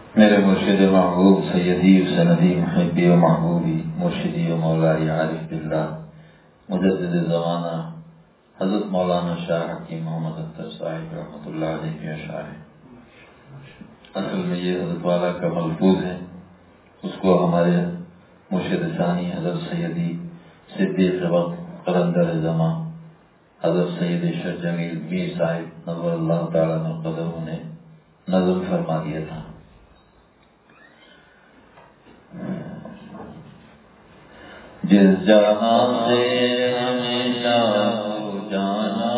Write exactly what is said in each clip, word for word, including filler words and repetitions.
میرے مرشد محبوب سیدی و سندی محبی و محبوبی مرشدی و مولائی عارف باللہ مجدد زمانہ حضرت مولانا شاہ حکیم محمد اختر صاحب رحمۃ اللہ علیہ کے اشعار ہے۔ اصل میں یہ حضرت والا کا ملفوظ ہے، اس کو ہمارے مرشد ثانی حضرت سیدی صدیق وقت قلندر زماں حضرت سید شر جمیل میر صاحب نور اللہ تعالیٰ قدم نے نظم فرما دیا تھا۔ جس جہاں سے ہمیشہ کو جانا،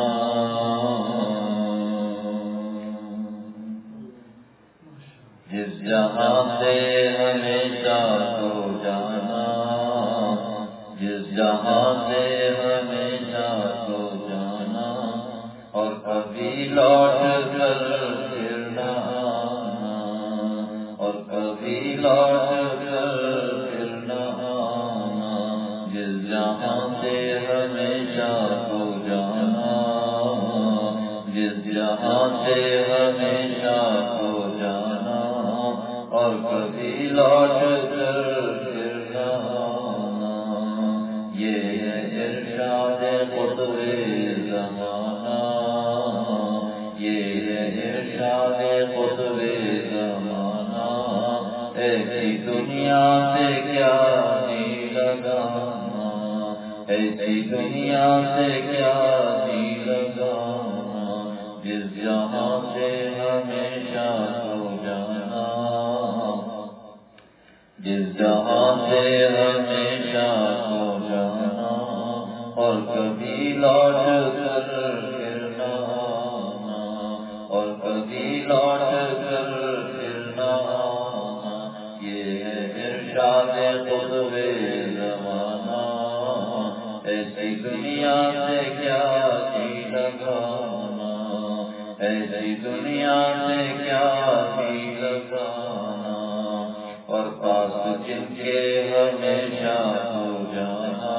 جس جہاں سے ہمیشہ کو جانا، جس جہاں سے ہمیشہ کو جانا، اور کبھی لوٹ کر پھر نہ آنا، اور کبھی لوٹ کر پھر نہ آنا، جس جہاں سے ہمیشہ کو جانا، جس جہاں سے ہمیشہ کو جانا، اور کبھی لوٹ کر پھر نہ آنا، یہ ہے ارشاد قطب زمانہ، یہ ہے ارشاد قطب زمانہ، ایسی دنیا سے کیا جی لگانا، ایسی دنیا سے کیا جی لگانا، جس جہاں سے ہمیشہ کو جانا، جس جہاں سے ہمیشہ کو جانا، اور کبھی لوٹ کر پھر نہ آنا، اور کبھی لوٹ کر پھر نہ آنا، یہ ہے ارشاد قطب زمانہ، ایسی دنیا سے کیا جی لگانا، ایسی دنیا سے کیا جی لگانا، اور پاس جن کے ہمیشہ ہو جانا،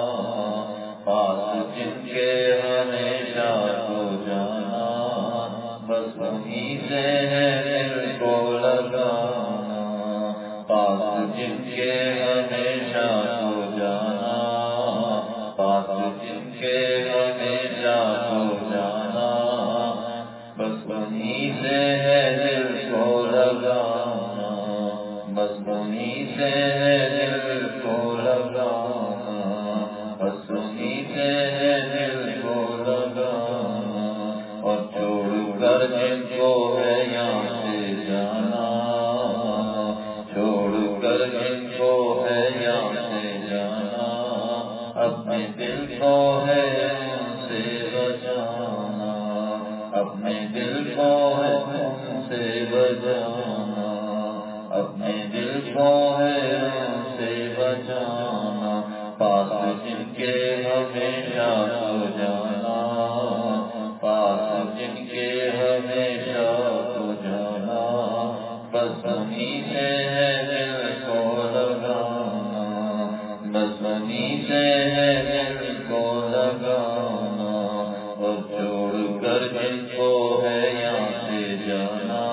پاس جن کے ہمیشہ ہو جانا، بس وہیں سے ہے دل کو لگانا، پاس جن کے ہمیشہ ہو جانا، پاس جن کے ہمیشہ ہو جانا، بس وہیں سے ہے دل کو لگانا، بس وہیں سے ہے دل کو لگانا، بس وہیں سے ہے دل کو لگانا، اور چھوڑ کر جن کو ہے یہاں سے جانا، چھوڑ کر جن کو ہے یہاں سے جانا، اپنے دل کو ہے ان سے بچانا، اپنے دل کو ہے ان سے بچانا، اپنے دل کو ہے ان سے بچانا، پاس جن کے ہمیشہ ہو جانا، پاس جن کے ہمیشہ ہو جانا، بس وہیں سے ہے دل کو لگانا، بس وہیں سے ہے دل کو لگانا، اور چھوڑ کر جن کو ہے یہاں سے جانا،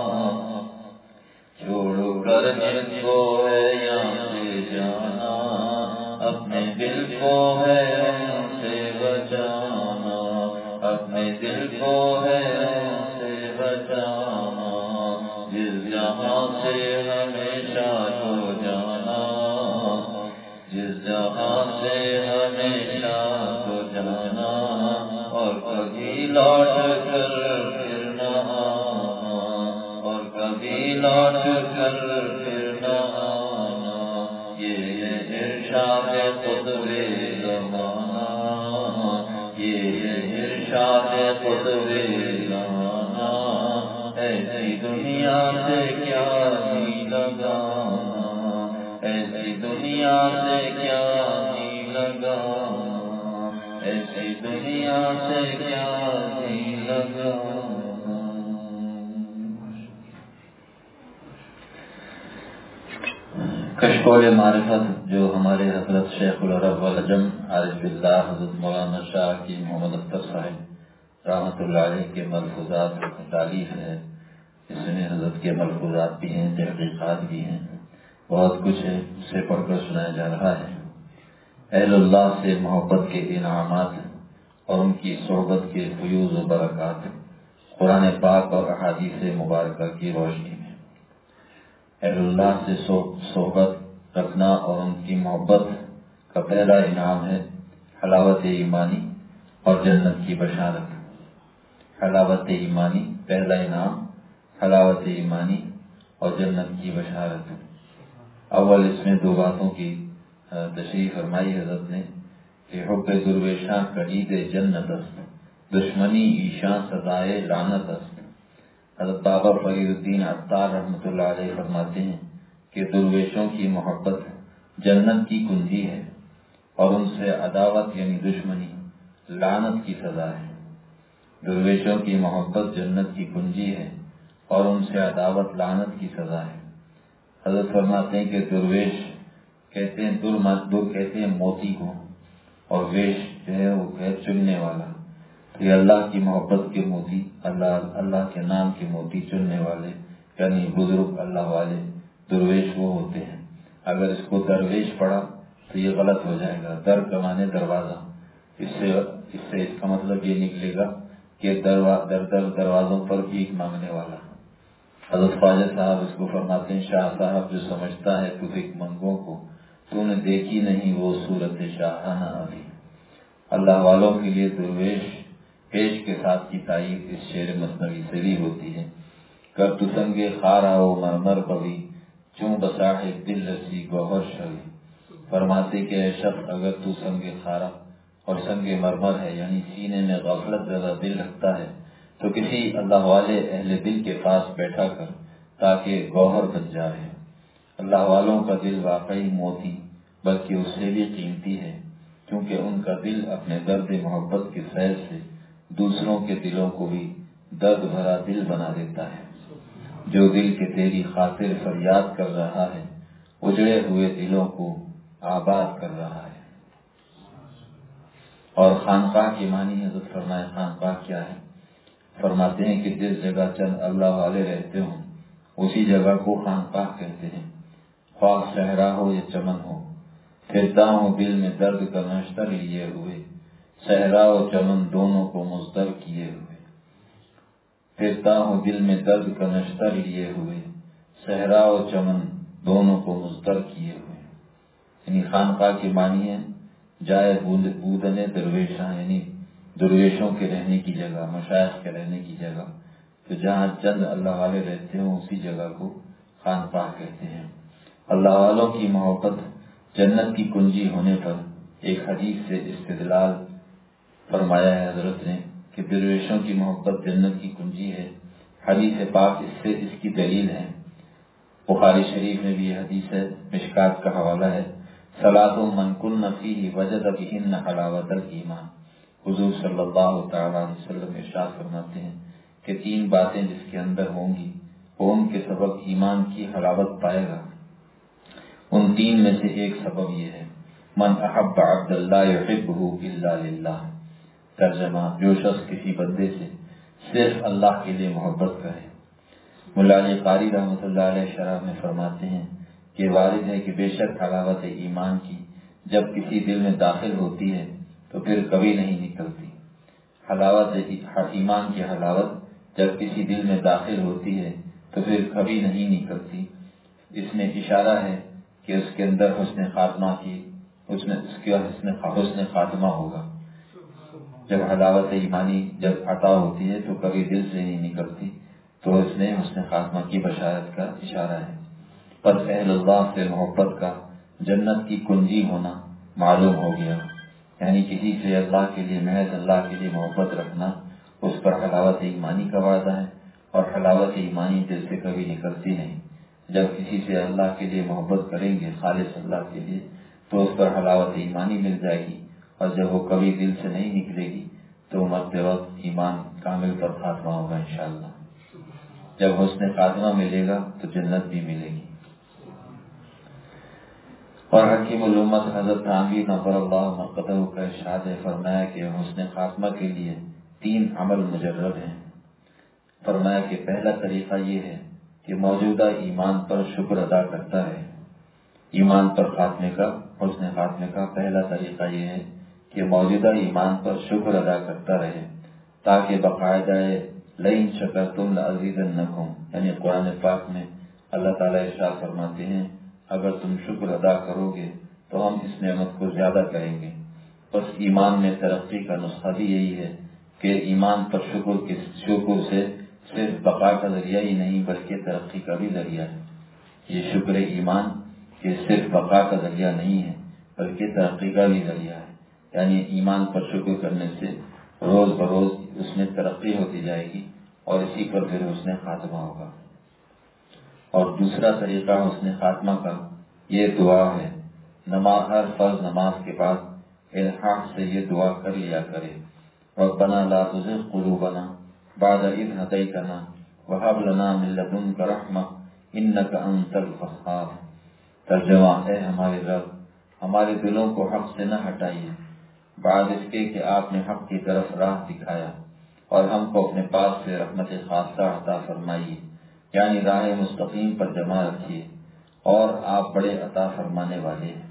چھوڑ کر جن کو ہے یہاں سے جانا، اپنے دل کو ہے ان سے بچانا، اپنے دل کو ہے ان سے بچانا، جس جہاں سے ہمیشہ کو جانا، جس جہاں سے ہمیشہ کو جانا، اور کبھی لوٹ کر پھر نہ آنا، اور کبھی لوٹ کر پھر نہ آنا، یہ ہے ارشاد قطب زمانہ، یہ ہے ارشاد قطب زمانہ، ایسی دنیا سے کیا جی لگانا، ایسی دنیا سے کیا جی لگانا، ایسی دنیا سے کیا جی لگانا۔ کشکول معرفت جو ہمارے حضرت شیخ العرب والعجم عارف باللہ حضرت مولانا شاہ کی محمد اختر صاحب رحمۃ اللہ علیہ کے ملفوظات کی تعلیف ہے، اس میں حضرت کے ملفوظات بھی ہیں، تحقیقات بھی ہیں، بہت کچھ ہے، اسے پڑھ کر سنایا جا رہا ہے۔ اہل اللہ سے محبت کے انعامات اور ان کی صحبت کے فیوز و برکات قرآن پاک اور احادیث مبارکہ کی روشنی میں۔ اہل اللہ سے صحبت رکھنا اور ان کی محبت کا پہلا انعام ہے حلاوت ایمانی اور جنت کی بشارت۔ حلاوت ایمانی پہلا انعام، حلاوت ایمانی اور جنت کی بشارت۔ اول اس میں دو باتوں کی تشریح فرمائی حضرت نے کہ حب درویشاں کلید جنت است، دشمنی ایشاں سزائے لعنت است۔ حضرت بابا فرید الدین عطار رحمۃ اللہ علیہ فرماتے ہیں کہ درویشوں کی محبت جنت کی کنجی ہے اور ان سے عداوت یعنی دشمنی لعنت کی سزا ہے۔ درویشوں کی محبت جنت کی کنجی ہے اور ان سے عداوت لعنت کی سزا ہے۔ حضرت فرماتے ہیں کہ درویش کہتے ہیں در در کہتے ہیں موتی کو، اور ویش جو ہے وہ ہے چننے والا۔ تو یہ اللہ کی محبت کے موتی، اللہ اللہ کے نام کے موتی چننے والے یعنی بزرگ اللہ والے درویش وہ ہوتے ہیں۔ اگر اس کو درویش پڑھا تو یہ غلط ہو جائے گا۔ در کا معنی دروازہ، اس سے اس سے اس کا مطلب یہ نکلے گا کہ در در دروازوں پر بھیک مانگنے والا۔ حضرت خواجہ صاحب اس کو فرماتے ہیں، شاہ صاحب جو سمجھتا ہے تو بھیک منگوں کو، تو نے دیکھی نہیں وہ صورت شاہانہ ابھی۔ اللہ والوں کے لیے درویش پیش کے ساتھ کی تائید اس شعر مثنوی سے بھی ہوتی ہے۔ کر تو سنگ خارا و مرمر بوی، چوں بصاحب دل رسی گوہر شوی۔ فرماتے کہ اے شخص اگر تو سنگ خارا اور سنگ مرمر ہے یعنی سینے میں غفلت زدہ دل رکھتا ہے تو کسی اللہ والے اہل دل کے پاس بیٹھا کر تاکہ گوہر بن جائے۔ اللہ والوں کا دل واقعی موتی بلکہ اس سے بھی قیمتی ہے، کیونکہ ان کا دل اپنے درد محبت کے فیض سے دوسروں کے دلوں کو بھی درد بھرا دل بنا دیتا ہے۔ جو دل کے تیری خاطر فریاد کر رہا ہے، اجڑے ہوئے دلوں کو آباد کر رہا ہے۔ اور خانقاہ کے معنی حضرت فرمائے خانقاہ کیا ہے؟ فرماتے ہیں کہ جس جگہ چند اللہ والے رہتے ہوں اسی جگہ کو خانقاہ کہتے ہیں، خواہ صحرا ہو یا چمن ہو۔ پھرتا ہوں دل میں درد کا نشتر لیے ہوئے، صحرا و چمن دونوں کو مضطر کیے ہوئے۔ پھرتا ہوں دل میں درد کا نشتر لیے ہوئے، صحرا و چمن دونوں کو مضطر کیے ہوئے۔ یعنی خانقاہ کی معنی ہے جائے بودن درویشاں، یعنی درویشوں کے رہنے کی جگہ، مشائخ کے رہنے کی جگہ۔ تو جہاں چند اللہ والے رہتے ہوں اسی جگہ کو خانقاہ کہتے ہیں۔ اللہ والوں کی محبت جنت کی کنجی ہونے پر ایک حدیث سے استدلال فرمایا ہے حضرت نے کہ درویشوں کی محبت جنت کی کنجی ہے۔ حدیث پاک اس سے اس کی دلیل ہے۔ بخاری شریف میں بھی یہ حدیث ہے، مشکات کا حوالہ ہے، صلاۃ من کن فیہ وجد بہن حلاوت الایمان۔ حضور صلی اللہ تعالی علیہ وسلم ارشاد فرماتے ہیں کہ تین باتیں جس کے اندر ہوں گی وہ ان کے سبب ایمان کی حلاوت پائے گا۔ ان تین میں سے ایک سبب یہ ہے، من احب عبد اللہ یحبہ الا للہ۔ ترجمہ، جو شخص کسی بندے سے صرف اللہ کے لیے محبت کرے۔ مولا علی قاری رحمۃ اللہ علیہ شرح میں فرماتے ہیں کہ وارد ہے کہ بے شک حلاوت ایمان کی جب کسی دل میں داخل ہوتی ہے تو پھر کبھی نہیں نکلتی۔ حلاوت ایمان کی حلاوت جب کسی دل میں داخل ہوتی ہے تو پھر کبھی نہیں نکلتی۔ اس میں اشارہ ہے کہ اس کے اندر حسن خاتمہ کی اس میں اس کے حسن حسن خاتمہ ہوگا۔ جب حلاوت ایمانی جب عطا ہوتی ہے تو کبھی دل سے نہیں نکلتی، تو اس میں حسن خاتمہ کی بشارت کا اشارہ ہے۔ پس اہل اللہ سے محبت کا جنت کی کنجی ہونا معلوم ہو گیا، یعنی کسی سے اللہ کے لیے محض اللہ کے لیے محبت رکھنا اس پر حلاوت ایمانی کا وعدہ ہے، اور حلاوت ایمانی دل سے کبھی نکلتی نہیں۔ جب کسی سے اللہ کے لیے محبت کریں گے خالص اللہ کے لیے تو اس پر حلاوت ایمانی مل جائے گی، اور جب وہ کبھی دل سے نہیں نکلے گی تو مرتے وقت ایمان کامل پر خاتمہ ہوگا انشاءاللہ۔ جب حسن خاتمہ ملے گا تو جنت بھی ملے گی۔ اور حکیم الامت حضرت تھانوی نور اللہ مرقدہ کا ارشاد ہے، فرمایا کہ حسن خاتمہ کے لیے تین عمل مجرب ہیں۔ فرمایا کہ پہلا طریقہ یہ ہے کہ موجودہ ایمان پر شکر ادا کرتا رہے. ایمان پر خاتمے کا حسن خاتمے کا پہلا طریقہ یہ ہے کہ موجودہ ایمان پر شکر ادا کرتا رہے تاکہ باقاعدہ لئن شکرتم لازیدنکم، یعنی قرآن پاک میں اللہ تعالیٰ ارشاد فرماتے ہیں اگر تم شکر ادا کرو گے تو ہم اس نعمت کو زیادہ کریں گے. بس ایمان میں ترقی کا نسخہ بھی یہی ہے کہ ایمان پر شکر کے شکر سے صرف بقا کا ذریعہ ہی نہیں بلکہ ترقی کا بھی ذریعہ ہے. یہ شکر ایمان کہ صرف بقا کا ذریعہ نہیں ہے بلکہ ترقی کا بھی ذریعہ ہے. یعنی ایمان پر شکر کرنے سے روز بروز اس میں ترقی ہوتی جائے گی اور اسی پر پھر حسن خاتمہ ہوگا. اور دوسرا طریقہ حسن خاتمہ کا یہ دعا ہے. نماز ہر فرض نماز کے بعد الحاق سے یہ دعا کر لیا کرے ربنا لا تزغ قلوبنا بعد اذ ہدیتنا وہب لنا من لدنک رحمہ انک انت الوہاب. ترجمہ: اے ہمارے رب، ہمارے دلوں کو حق سے نہ ہٹائیے بعد اس کے کہ آپ نے حق کی طرف راہ دکھایا، اور ہم کو اپنے پاس سے رحمت خاصہ عطا فرمائیے، یعنی راہ مستقیم پر جمع رکھیے، اور آپ بڑے عطا فرمانے والے ہیں.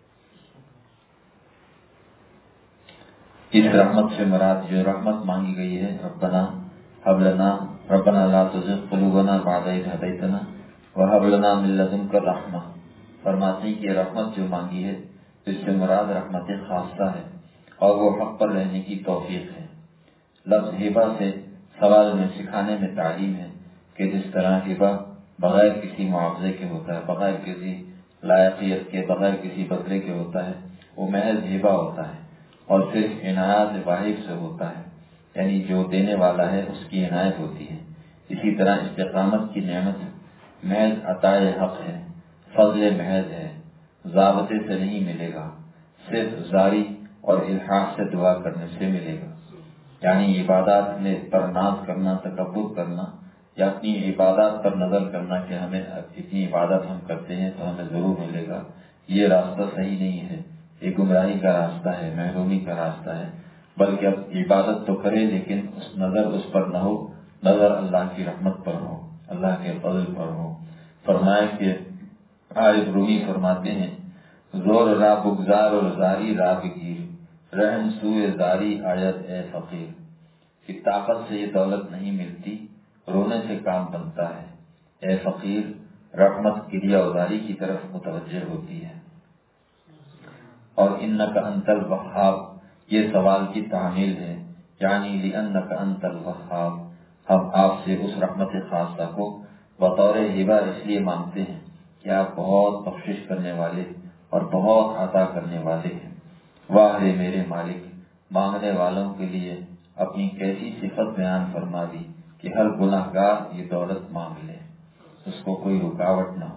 اس رحمت سے مراد جو رحمت مانگی گئی ہے ربنا ہب لنا ربنا لا تزغ قلوبنا بعد اذ ہدیتنا وہب لنا من لدنک رحمہ، فرماتے ہیں کہ رحمت جو مانگی ہے اس سے مراد رحمت خاصہ ہے اور وہ حق پر رہنے کی توفیق ہے. لفظ ہبہ سے سوال میں سکھانے میں تعلیم ہے کہ جس طرح ہبہ بغیر کسی معاوضے کے ہوتا ہے، بغیر کسی لائقیت کے، بغیر کسی بدلے کے ہوتا ہے، وہ محض ہبہ ہوتا ہے اور صرف عنایات واحد سے ہوتا ہے، یعنی جو دینے والا ہے اس کی عنایت ہوتی ہے. اسی طرح استقامت کی نعمت محض عطاء حق ہے، فضل محض ہے، ضابطے سے نہیں ملے گا، صرف زاری اور الحاق سے دعا کرنے سے ملے گا. یعنی عبادات میں پر ناز کرنا، تکبر کرنا یا اپنی عبادات پر نظر کرنا کہ ہمیں اتنی عبادت ہم کرتے ہیں تو ہمیں ضرور ملے گا، یہ راستہ صحیح نہیں ہے. یہ گمراہی کا راستہ ہے، محرومی کا راستہ ہے. بلکہ اب عبادت تو کرے لیکن اس نظر اس پر نہ ہو، نظر اللہ کی رحمت پر ہو، اللہ کے فضل پر ہو. فرمائے کہ عارف رومی فرماتے ہیں زور را بگزار اور زاری را بگیر رحم سوئے زاری آیت اے فقیر. کہ طاقت سے یہ دولت نہیں ملتی، رونے سے کام بنتا ہے. اے فقیر، رحمت کریا ازاری کی طرف متوجہ ہوتی ہے. اور انک انت الوہاب یہ سوال کی تعمیل ہے، یعنی لانک انت الوہاب، ہم آپ سے اس رحمت خاصہ کو بطور ہبہ اس لیے مانگتے ہیں کہ آپ بہت بخشش کرنے والے اور بہت عطا کرنے والے ہیں. واہ رے میرے مالک، مانگنے والوں کے لیے اپنی کیسی صفت بیان فرما دی کہ ہر گناہ گار یہ دولت مانگ لے، اس کو کوئی رکاوٹ نہ ہو.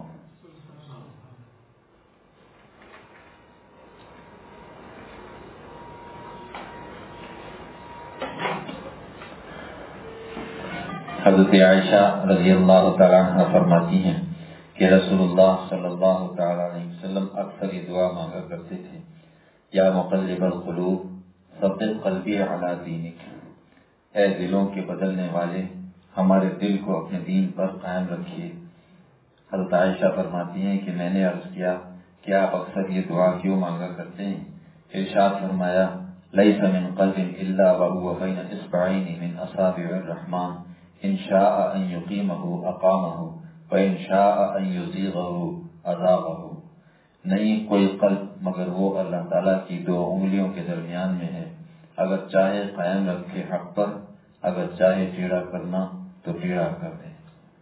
حضرت عائشہ رضی اللہ تعالیٰ عنہ فرماتی ہیں کہ رسول اللہ صلی اللہ تعالیٰ علیہ وسلم اکثر یہ دعا مانگا کرتے تھے، یا مقلب القلوب ثبت قلبی علی دینک، اے دلوں کے بدلنے والے ہمارے دل کو اپنے دین پر قائم رکھیے. حضرت عائشہ فرماتی ہیں کہ میں نے عرض کیا کہ آپ اکثر یہ دعا کیوں مانگا کرتے ہیں؟ ارشاد فرمایا لیس من قلب الا وهو بین اصبعین من اصابع الرحمن ان شاء ان یقیمہ اقامہ وان شاء ان یزیغہ ازاغہ. نہیں کوئی قلب مگر وہ اللہ تعالیٰ کی دو انگلیوں کے درمیان میں ہے، اگر چاہے قائم رکھے حق پر، اگر چاہے ٹیڑھا کرنا تو ٹیڑھا کر دے.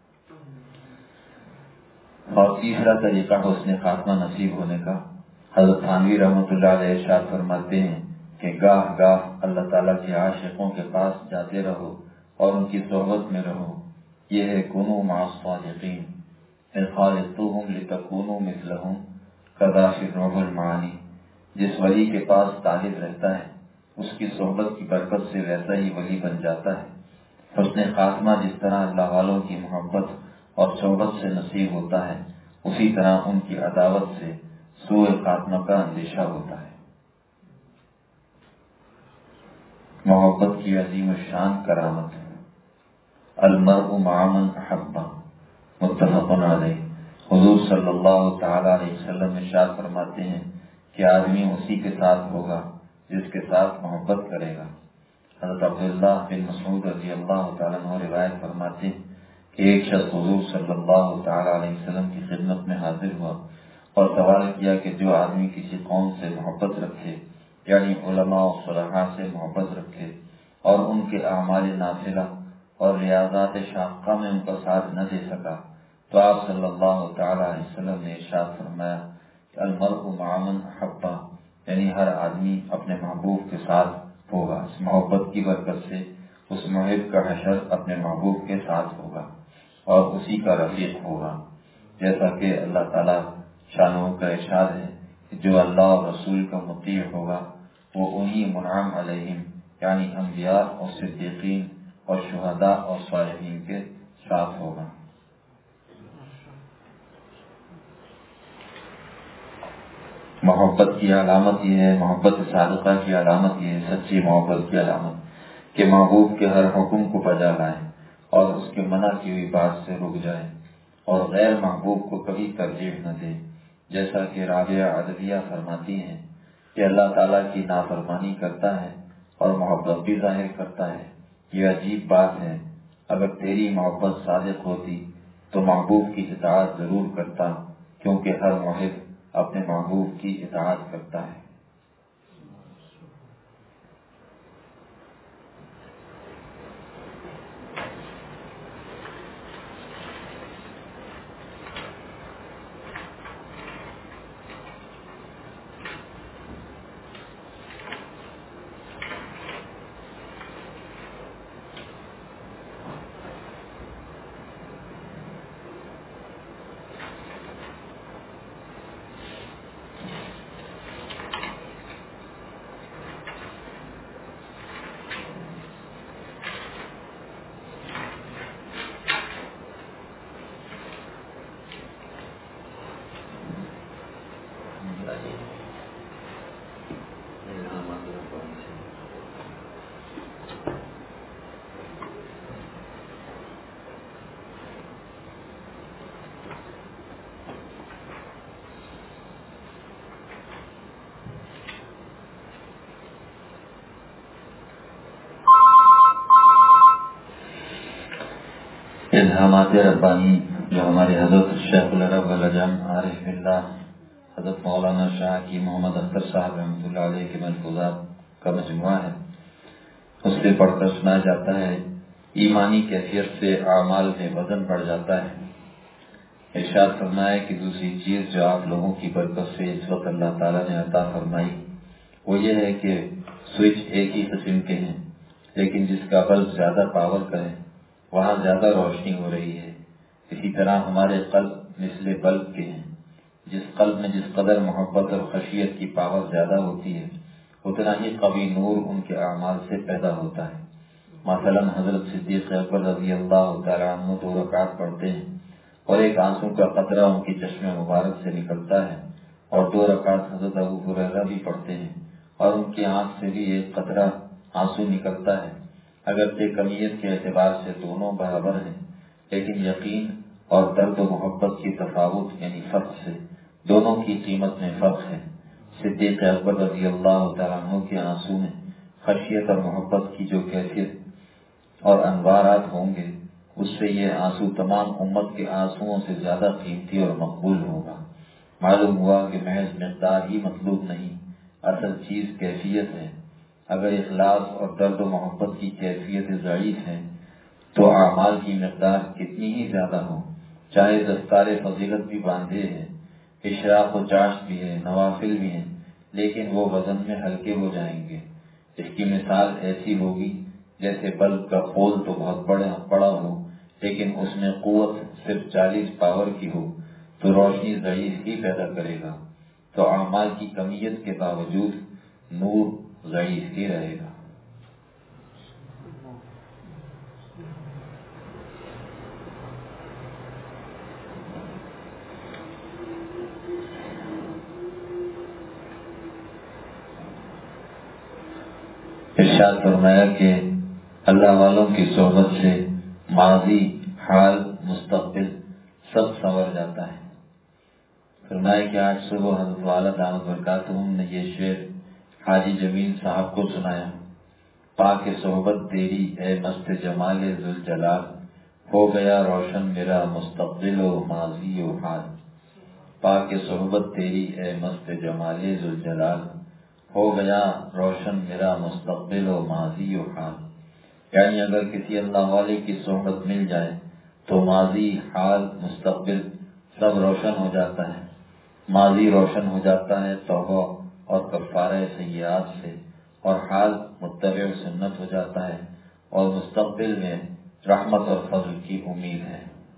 اور تیسرا طریقہ حسن خاتمہ نصیب ہونے کا، حضرت تھانوی رحمۃ اللہ علیہ ارشاد فرماتے ہیں کہ گاہ گاہ اللہ تعالیٰ کے عاشقوں کے پاس جاتے رہو اور ان کی صحبت میں رہو. یہ ہے کنوا مع الصادقین ان خالطوہم لتکونوا مثلہم کذا فی الروح المعانی. جس ولی کے پاس طالب رہتا ہے اس کی صحبت کی برکت سے ویسا ہی ولی بن جاتا ہے. حسن خاتمہ جس طرح اللہ والوں کی محبت اور صحبت سے نصیب ہوتا ہے، اسی طرح ان کی عداوت سے سوء خاتمہ کا اندیشہ ہوتا ہے. محبت کی عظیم الشان کرامت. المرء مع من احب، متفق علیہ۔ حضور صلی اللہ تعالی علیہ وسلم ارشاد فرماتے ہیں کہ آدمی اسی کے ساتھ ہوگا جس کے ساتھ محبت کرے گا۔ حضرت عبداللہ بن مسعود رضی اللہ تعالیٰ عنہ روایت فرماتے ہیں کہ ایک شخص حضور صلی اللہ تعالی علیہ وسلم کی خدمت میں حاضر ہوا اور سوال کیا کہ جو آدمی کسی قوم سے محبت رکھے، یعنی علماء و صلحاء سے محبت رکھے اور ان کے اعمال نافلہ اور ریاضات شاقہ میں ان کا ساتھ نہ دے سکا، تو آپ صلی اللہ تعالی علیہ وسلم نے ارشاد فرمایا کہ المرء مع من احب، یعنی ہر آدمی اپنے محبوب کے ساتھ ہوگا۔ اس محبت کی برکت سے اس محب کا حشر اپنے محبوب کے ساتھ ہوگا اور اسی کا رفیق ہوگا، جیسا کہ اللہ تعالیٰ شانہ کا ارشاد ہے کہ جو اللہ اور رسول کا مطیع ہوگا وہ انہی منعم علیہم، یعنی انبیاء اور صدیقین اور شہداء اور صالحین کے ساتھ ہوگا۔ محبت کی علامت یہ ہے، محبت صادقہ کی علامت یہ ہے، سچی محبت کی علامت کہ محبوب کے ہر حکم کو بجا لائے اور اس کے منع کی ہوئی بات سے رک جائے اور غیر محبوب کو کبھی ترجیح نہ دے، جیسا کہ رابعہ عدویہ فرماتی ہیں کہ اللہ تعالیٰ کی نافرمانی کرتا ہے اور محبت بھی ظاہر کرتا ہے۔ یہ عجیب بات ہے، اگر تیری محبت صادق ہوتی تو محبوب کی اطاعت ضرور کرتا، کیونکہ ہر محب اپنے محبوب کی اطاعت کرتا ہے۔ الہامات ربانی جو ہمارے حضرت شیخ العرب والعجم عارف باللہ حضرت مولانا شاہ کی محمد اختر صاحب رحمۃ اللہ علیہ کے ملفوظات کا مجموعہ ہے، اس سے پڑھ کر سنایا جاتا ہے۔ ایمانی کیفیت سے اعمال میں وزن بڑھ جاتا ہے۔ ارشاد فرمایا کہ دوسری چیز جو آپ لوگوں کی برکت سے اس وقت اللہ تعالیٰ نے عطا فرمائی وہ یہ ہے کہ سوئچ ایک ہی قسم کے ہیں، لیکن جس کا بلب زیادہ پاور کا ہے وہاں زیادہ روشنی ہو رہی ہے۔ اسی طرح ہمارے قلب مثل بلب کے ہیں، جس قلب میں جس قدر محبت اور خشیت کی پاور زیادہ ہوتی ہے اتنا ہی قوی نور ان کے اعمال سے پیدا ہوتا ہے۔ مثلا حضرت صدیق اکبر رضی اللہ تعالیٰ عنہ دو رکعت پڑھتے ہیں اور ایک آنسو کا قطرہ ان کی چشم مبارک سے نکلتا ہے، اور دو رکعت حضرت ابو ہریرہ بھی پڑھتے ہیں اور ان کی آنکھ سے بھی ایک قطرہ آنسو نکلتا ہے۔ اگرچہ کمیت کے اعتبار سے دونوں برابر ہیں، لیکن یقین اور درد و محبت کی تفاوت یعنی فرق سے دونوں کی قیمت میں فرق ہے۔ صدیق اکبر رضی اللہ تعالیٰ عنہ کے آنسو میں خشیت اور محبت کی جو کیفیت اور انوارات ہوں گے، اس سے یہ آنسو تمام امت کے آنسوؤں سے زیادہ قیمتی اور مقبول ہوگا۔ معلوم ہوا کہ محض مقدار ہی مطلوب نہیں، اصل چیز کیفیت ہے۔ اگر اخلاص اور درد و محبت کی کیفیت ضعیف ہے تو اعمال کی مقدار کتنی ہی زیادہ ہو، چاہے دستار فضیلت بھی باندھے ہے، اشراق و چاشت بھی ہے، نوافل بھی ہیں، لیکن وہ وزن میں ہلکے ہو جائیں گے۔ اس کی مثال ایسی ہوگی جیسے بلب کا پول تو بہت بڑا بڑا ہو لیکن اس میں قوت صرف چالیس پاور کی ہو تو روشنی ضعیف ہی پیدا کرے گا، تو اعمال کی کمیت کے باوجود نور ضعیف ہی رہے گا۔ ارشاد فرمایا کہ اللہ والوں کی صحبت سے ماضی، حال، مستقبل سب سنور جاتا ہے۔ فرمایا کہ آج صبح حضرت والا دامت برکاتہم نے یہ شعر حاجی جمیل صاحب کو سنایا۔ پاک صحبت تیری اے مست جمال ذوالجلال، ہو گیا روشن میرا مستقبل و ماضی و حال۔ پاک صحبت تیری اے مست جمال ذوالجلال، ہو گیا روشن میرا مستقبل و ماضی و حال۔ یعنی اگر کسی اللہ والے کی صحبت مل جائے تو ماضی، حال، مستقبل سب روشن ہو جاتا ہے۔ ماضی روشن ہو جاتا ہے توبہ اور کفارہ سیئات سے، اور حال متبع سنت ہو جاتا ہے، اور مستقبل میں رحمت اور فضل کی امید ہے۔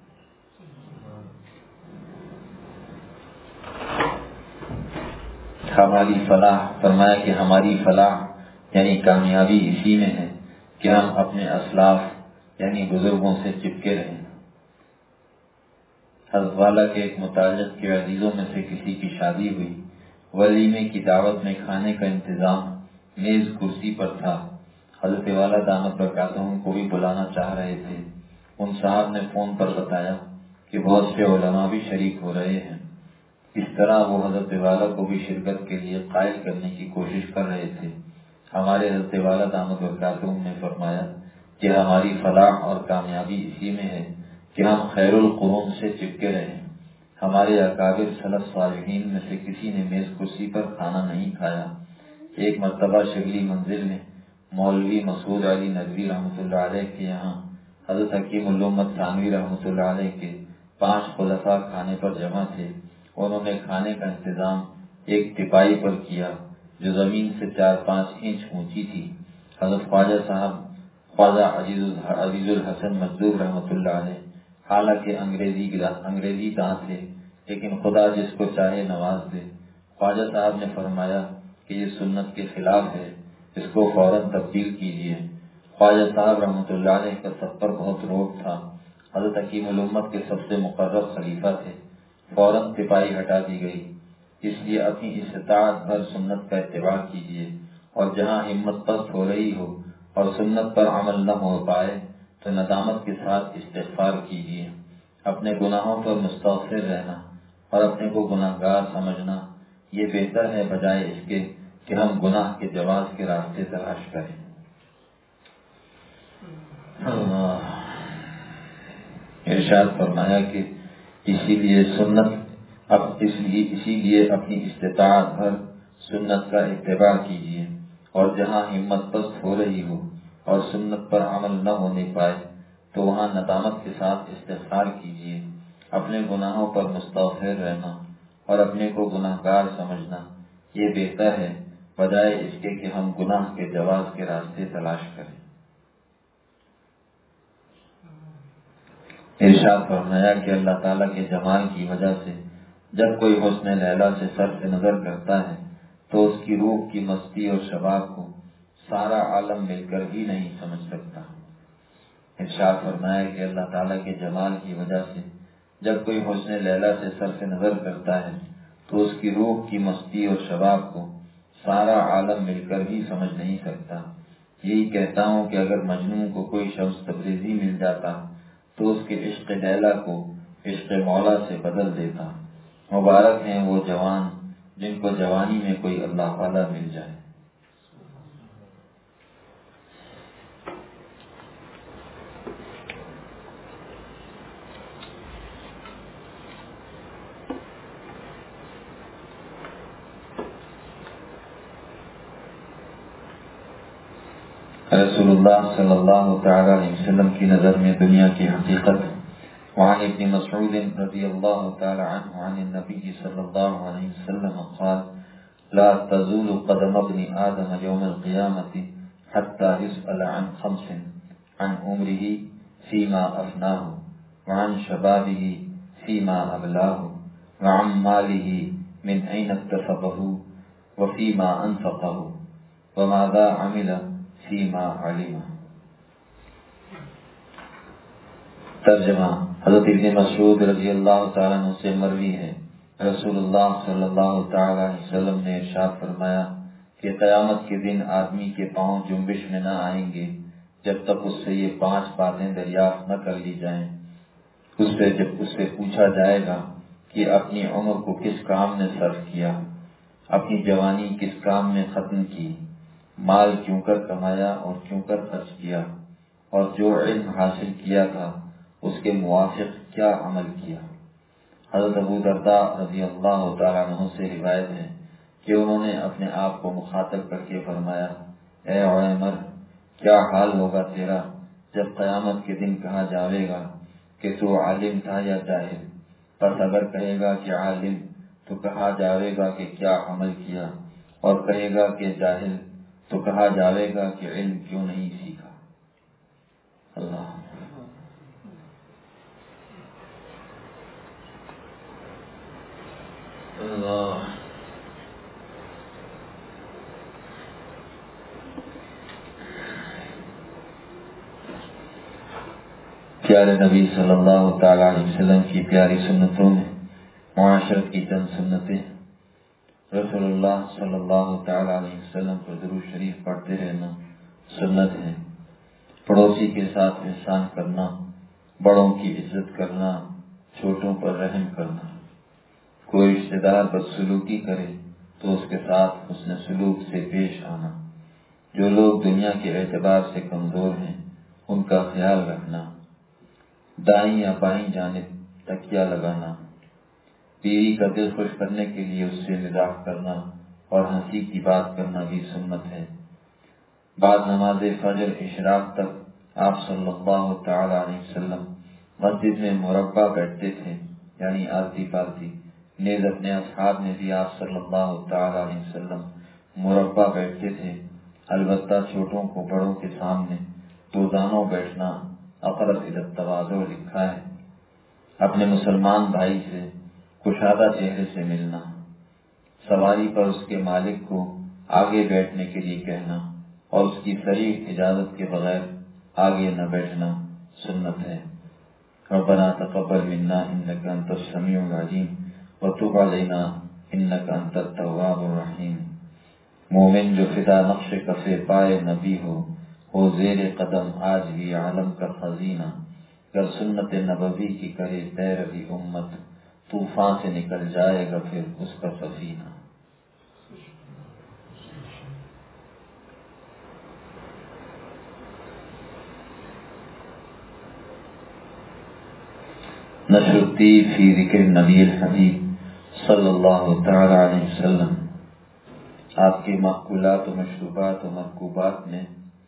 ہماری فلاح، فرمایا کہ ہماری فلاح یعنی کامیابی اسی میں ہے کہ ہم اپنے اسلاف یعنی بزرگوں سے چپکے رہیں۔ حضرت والا کے ایک متعلق کے عزیزوں میں سے کسی کی شادی ہوئی، ولیمے کی دعوت میں کھانے کا انتظام میز کرسی پر تھا۔ حضرت والا دامت برکاتہم کو بھی بلانا چاہ رہے تھے۔ ان صاحب نے فون پر بتایا کہ بہت سے علماء بھی شریک ہو رہے ہیں۔ اس طرح وہ حضرت والا کو بھی شرکت کے لیے قائل کرنے کی کوشش کر رہے تھے۔ ہمارے حضرت والا دامت برکاتہم نے فرمایا کہ ہماری فلاح اور کامیابی اسی میں ہے کہ ہم خیر القرون سے چپکے رہیں۔ ہمارے اکابر سلف صالحین میں سے کسی نے میز کرسی پر کھانا نہیں کھایا۔ ایک مرتبہ شبلی منزل میں مولوی مسعود علی ندوی رحمۃ اللہ علیہ کے یہاں حضرت حکیم الامت تھانوی رحمۃ اللہ علیہ کے پانچ خلفاء کھانے پر جمع تھے۔ انہوں نے کھانے کا انتظام ایک ٹپائی پر کیا جو زمین سے چار پانچ انچ اونچی تھی۔ حضرت خواجہ صاحب خواجہ عزیز الحسن مجذوب رحمۃ اللہ علیہ حالانکہ انگریزی انگریزی داں تھے، لیکن خدا جس کو چاہے نواز دے۔ خواجہ صاحب نے فرمایا کہ یہ سنت کے خلاف ہے، اس کو فوراً تبدیل کیجیے۔ خواجہ صاحب رحمۃ اللہ علیہ کا سب پر بہت روب تھا، حضرت حکیم الامت کے سب سے مقرب خلیفہ تھے۔ فوراً تپائی ہٹا دی گئی۔ اس لیے اپنی استطاعت بھر سنت کا اتباع کیجیے، اور جہاں ہمت پست ہو رہی ہو اور سنت پر عمل نہ ہو پائے تو ندامت کے ساتھ استغفار کیجیے۔ اپنے گناہوں پر مستغفر رہنا اور اپنے کو گناہ گار سمجھنا یہ بہتر ہے بجائے اس کے کہ ہم گناہ کے جواز کے راستے تلاش کریں۔ اللہ ارشاد فرمایا کہ اسی لیے سنت اب اس لیے اسی لیے اپنی استطاعت بھر سنت کا اتباع کیجیے، اور جہاں ہمت پست ہو رہی ہو اور سنت پر عمل نہ ہونے پائے تو وہاں ندامت کے ساتھ استغفار کیجیے۔ اپنے گناہوں پر مستغفر رہنا اور اپنے کو گناہ گار سمجھنا یہ بہتر ہے بجائے اس کے کہ ہم گناہ کے جواز کے راستے تلاش کریں۔ ارشاد فرمایا کہ اللہ تعالیٰ کے جمال کی وجہ سے جب کوئی حسن لیلا سے صرف نظر کرتا ہے تو اس کی روح کی مستی اور شباب کو سارا عالم مل کر بھی نہیں سمجھ سکتا۔ ارشاد فرمایا کہ اللہ تعالیٰ کے جمال کی وجہ سے جب کوئی حسن لیلا سے صرف نظر کرتا ہے تو اس کی روح کی مستی اور شباب کو سارا عالم مل کر بھی سمجھ نہیں سکتا۔ یہی کہتا ہوں کہ اگر مجنون کو کوئی شمس تبریزی مل جاتا تو اس کے عشق لیلا کو عشق مولا سے بدل دیتا۔ مبارک ہیں وہ جوان جن کو جوانی میں کوئی اللہ والا مل جائے۔ رسول اللہ صلی اللہ تعالی علیہ وسلم کی نظر میں دنیا کی حقیقت۔ وعن ابن مسعود رضی اللہ تعالی عنہ عن النبی صلی اللہ علیہ وسلم قال لا تزول قدم ابن آدم يوم القيامة حتى يسأل عن خمس عن عمره فيما أفناه وعن شبابه فيما أبلاه وعن ماله من أين اكتسبه وفيما أنفقه وماذا عمل فيما علم۔ ترجمہ حضرت ابن مسعود رضی اللہ تعالیٰ عنہ سے مروی ہے، رسول اللہ صلی اللہ تعالیٰ علیہ وسلم نے ارشاد فرمایا کہ قیامت کے دن آدمی کے پاؤں جنبش میں نہ آئیں گے جب تک اس سے یہ پانچ باتیں دریافت نہ کر لی جائیں۔ اس سے جب اس سے پوچھا جائے گا کہ اپنی عمر کو کس کام نے صرف کیا، اپنی جوانی کس کام میں ختم کی، مال کیوں کر کمایا اور کیوں کر خرچ کیا، اور جو علم حاصل کیا تھا اس کے موافق کیا عمل کیا۔ حضرت ابو درداء رضی اللہ تعالیٰ عنہ سے روایت ہے کہ انہوں نے اپنے آپ کو مخاطب کر کے فرمایا، اے عمر، کیا حال ہوگا تیرا جب قیامت کے دن کہا جاوے گا کہ تو عالم تھا یا جاہل؟ پس اگر کہے گا کہ عالم تو کہا جاوے گا کہ کیا عمل کیا، اور کہے گا کہ جاہل تو کہا جاوے گا کہ علم کیوں نہیں سیکھا۔ اللہ اللہ پیارے نبی صلی اللہ تعالی علیہ وسلم کی پیاری سنتوں میں معاشرت کی چند سنتیں، رسول اللہ صلی اللہ تعالی علیہ وسلم پر درود شریف پڑھتے رہنا سنت ہے۔ پڑوسی کے ساتھ احسان کرنا، بڑوں کی عزت کرنا، چھوٹوں پر رحم کرنا۔ کوئی رشتہ دار بدسلوکی کرے تو اس کے ساتھ حسن سلوک سے پیش آنا۔ جو لوگ دنیا کے اعتبار سے کمزور ہیں ان کا خیال رکھنا۔ دائیں یا بائیں جانب تکیہ لگانا۔ بیوی کا دل خوش کرنے کے لیے اس سے مزاح کرنا اور ہنسی کی بات کرنا بھی سنت ہے۔ بعد نماز فجر اشراق تک آپ صلی اللہ تعالی علیہ وسلم مسجد میں مربع بیٹھتے تھے، یعنی آلتی پالتی۔ نیز اپنے اصحاب میں بھی آپ صلی اللہ تعالی علیہ وسلم مربع بیٹھتے تھے، البتہ چھوٹوں کو بڑوں کے سامنے دو دانوں بیٹھنا اقرب الی التواضع لکھا ہے۔ اپنے مسلمان بھائی سے کشادہ چہرے سے ملنا، سواری پر اس کے مالک کو آگے بیٹھنے کے لیے کہنا اور اس کی صریح اجازت کے بغیر آگے نہ بیٹھنا سنت ہے۔ ربنا تقبل منا انک انت السمیع العلیم وتب علینا انک انت التواب الرحیم۔ مومن جو فدا نقش کف پائے نبی ہو، ہو زیر قدم آج بھی عالم کا خزینہ۔ گر سنت نبوی کی کرے پیروی امت، طوفان سے نکل جائے گا پھر اس کا سفینہ۔ نشر الطیب فی ذکر نبی الحبیب صلی اللہ تعالی علیہ وسلم۔ آپ کے معقولات و مشروبات و مرکوبات میں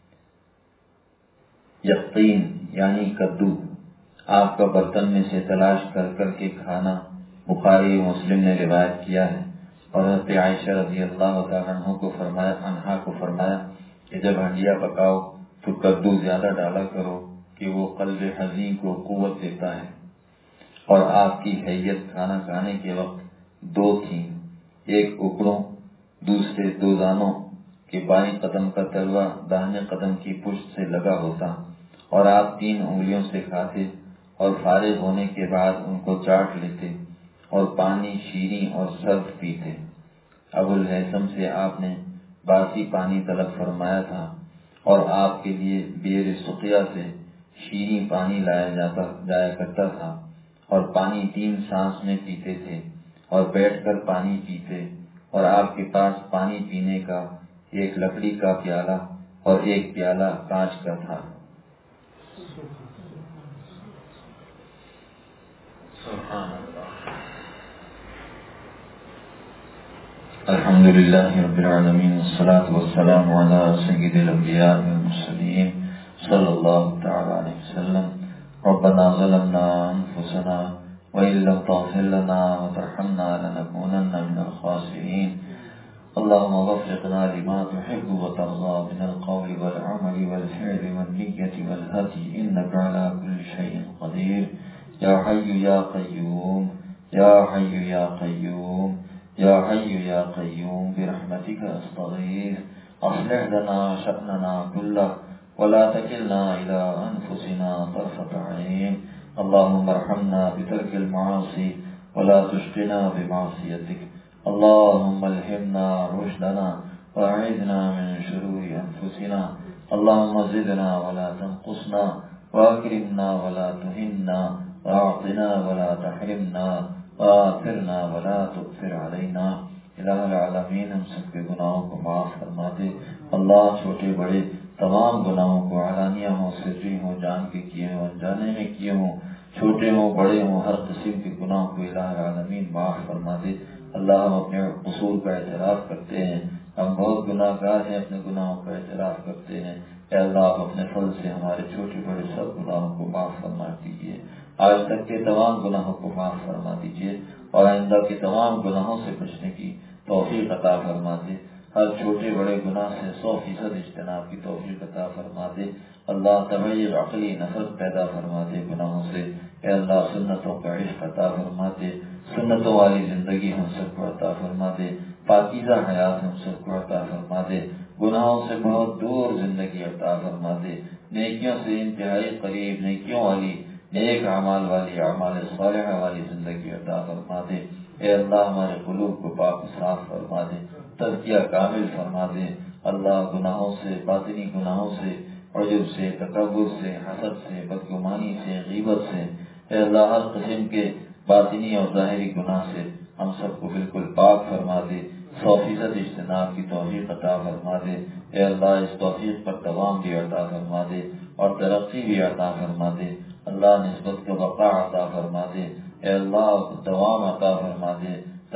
یقین یعنی کدو آپ کا برتن میں سے تلاش کر کر کے کھانا بخاری مسلم نے روایت کیا ہے۔ اور حضرت عائشہ رضی اللہ تعالیٰ عنہ کو فرمایا عنہا کو فرمایا کہ جب ہنڈیا پکاؤ تو کدو زیادہ ڈالا کرو کہ وہ قلب حزین کو قوت دیتا ہے۔ اور آپ کی حیت کھانا کھانے کے وقت دو تھیں، ایک اکڑوں، دوسرے دو دانوں کہ بائیں قدم کا تلوا داہنے قدم کی پشت سے لگا ہوتا اور آپ تین انگلیوں سے کھاتے اور فارغ ہونے کے بعد ان کو چاٹ لیتے اور پانی شیریں اور سرد پیتے۔ ابو الہیثم سے آپ نے باسی پانی طلب فرمایا تھا اور آپ کے لیے بیر سقیہ سے شیریں پانی لایا جاتا جایا کرتا تھا اور پانی تین سانس میں پیتے تھے اور بیٹھ کر پانی پیتے، اور آپ کے پاس پانی پینے کا ایک لکڑی کا پیالہ اور ایک پیالہ کانچ کا تھا۔ سبحان اللہ۔ الحمدللہ رب العالمین والصلاة والسلام علی سید الانبیاء والمرسلین صلی اللہ تعالی علیہ وسلم۔ ربنا ظلمنا انفسنا وإن لم تغفر لنا وترحمنا لنكونن من الخاسرين۔ اللهم وفقنا لما تحب وترضى من القول والعمل والفعل والنية والهدي إنك على كل شيء قدير۔ يا حي يا قيوم يا حي يا قيوم يا حي يا قيوم برحمتك أستغيث، أصلح لنا شأننا كله ولا تكلنا إلى أنفسنا طرفة عين۔ اللهم ارحمنا بترك المعاصي ولا تشقنا بمعصيتك۔ اللهم الهمنا رشدنا وأعذنا من شرور أنفسنا اللهم زدنا ولا تنقصنا واكرمنا ولا تهنا واعطنا ولا تحرمنا وآثرنا ولا تؤثر علينا۔ الہ العالمین ہم سب کے گناہوں کو معاف فرما دے۔ اللہ چھوٹے بڑے تمام گناہوں کو علانیہ ہوں، سری ہوں، جان کے کیے ہوں، انجانے میں کیے ہوں، چھوٹے ہوں بڑے ہوں، ہر قسم کے گناہوں کو الہ العالمین معاف فرما دے۔ اللہ ہم اپنے قصور کا اعتراف کرتے ہیں، ہم بہت گناہ گار ہیں، اپنے گناہوں کا اعتراف کرتے ہیں۔ اے اللہ آپ اپنے فضل سے ہمارے چھوٹے بڑے سب گناہوں کو معاف فرما دیجیے، آج تک کے تمام گناہوں کو معاف فرما دیجیے، اور آئندہ کے تمام گناہوں سے بچنے کی توفیق عطا فرما دے۔ ہر چھوٹے بڑے گناہ سے سو فیصد اجتناب کی توفیق عطا فرما دے۔ اللہ تبعیض عقلی نفرت پیدا فرما دے گناہوں سے۔ اے اللہ سنتوں کا عشق عطا فرما دے، سنتوں والی زندگی ہم سب کو عطا فرما دے، پاکیزہ حیات ہم سب کو عطا فرما دے، گناہوں سے بہت دور زندگی عطا فرما دے، نیکیوں سے انتہائی قریب، نیکیوں والی نیک اعمال والی اعمال صالحہ والی زندگی عطا فرما دے۔ اے اللہ ہمارے قلوب کو پاک صاف فرما دے، تزکیہ کامل فرما دے۔ اللہ گناہوں سے، باطنی گناہوں سے، عجب سے، تکبر سے، حسد سے، بدگمانی سے، غیبت سے، اے اللہ ہر قسم کے باطنی اور ظاہری گناہ سے ہم سب کو بالکل پاک فرما دے، سو فیصد اجتناب کی توفیق عطا فرما دے۔ اے اللہ اس توفیق پر دوام بھی عطا فرما دے اور ترقی بھی عطا فرما دے۔ اللہ نسبت کو بقا عطا فرما دے، اے اللہ دوام عطا فرما دے،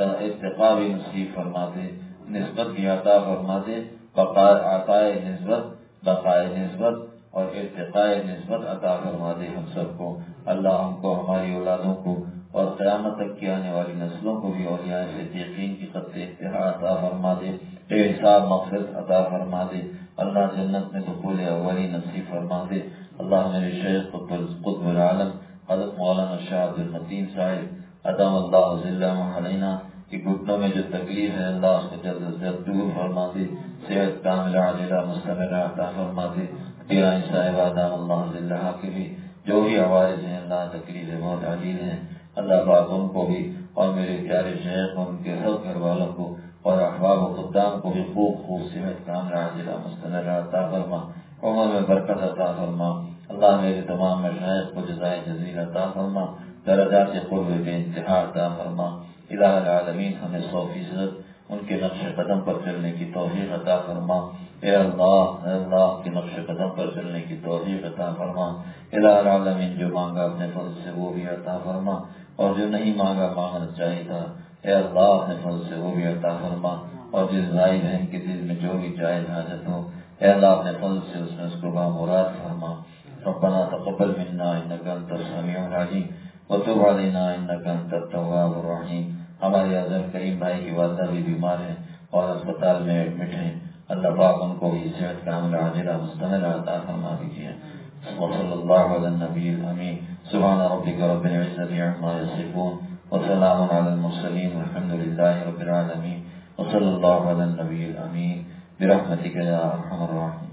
ارتقا بھی نصیب فرما دے، نسبت بھی عطا فرما دے، بقاء عطائے نسبت، بقائے نسبت اور ارتقاء نسبت عطا فرما دے ہم سب کو۔ اللہ ہم کو، ہماری اولادوں کو اور قیامت تک کی آنے والی نسلوں کو بھی اولیاء صدیقین کی خط انتہا عطا فرما دے، بے حساب مغفرت عطا فرما دے۔ اللہ جنت میں دخول اولی نصیب فرما دے۔ اللہ میرے شیخ قطب العالم حضرت مولانا شاہ عبد المتین صاحب ادام اللہ ذلہ علینا کی گھٹنوں میں جو تکلیف ہے اللہ اس کو جلد از جلد دور فرما دے، صحت کاملہ عاجلہ مستمرہ عطا فرما دے۔ پیرانی صاحب ادام اللہ ذلہ کے بھی جو بھی عوارض ہیں اللہ تکلیف بہت علیل ہیں، اللہ پاک ان کو بھی اور میرے پیارے شیخ اور ان کے سب گھر والوں کو اور احباب و خدام کو بھی خوب خوب صحت کاملہ عاجلہ مستمرہ عطا فرما، عمر میں برکت عطا فرما۔ اللہ میرے تمام مشائخ کو جزائے جزیل عطا فرما، درجات قرب بے انتہا عطا فرما۔ الہ العالمین ہمیں سو فیصد ان کے نقش قدم پر چلنے کی توفیق عطا فرما۔ اے اللہ، اے اللہ کے نقش قدم پر چلنے کی توفیق عطا فرما۔ الہ العالمین جو مانگا اپنے فضل سے وہ بھی عطا فرما، اور جو نہیں مانگا مانگنا چاہیے تھا اے اللہ اپنے فضل سے وہ بھی عطا فرما، اور جس بھائی بہن کے دل میں جو بھی جائز حاجت ہو اے اللہ اپنے فضل سے اس میں اس کو بامراد فرما۔ ربنا تقبل منا انك انت السميع العليم وتب علينا انك انت التواب الرحيم۔ ہمارے اظہر کریم بھائی کی والدہ بھی بیمار ہیں اور اسپتال میں ایڈمٹ ہیں، اللہ پاک ان کو بھی صحت کاملہ عاجلہ مستمرہ عطا فرما دیجیے۔ وصلی اللہ علی النبی الامین، سبحان ربک رب العزۃ عما یصفون وسلام علی المرسلین والحمد للہ رب العالمین، وصلی اللہ علی النبی الامین برحمتک یا ارحم الراحمین۔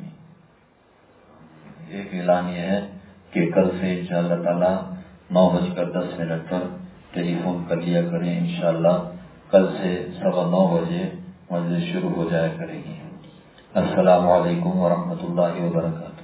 ایک اعلان یہ ہے کہ کل سے انشاءاللہ تعالی نو بج کر دس منٹ پر ٹیلی فون کر لیا کریں، انشاءاللہ کل سے سوا نو بجے مجلس شروع ہو جایا کرے گی۔ السلام علیکم ورحمۃ اللہ وبرکاتہ۔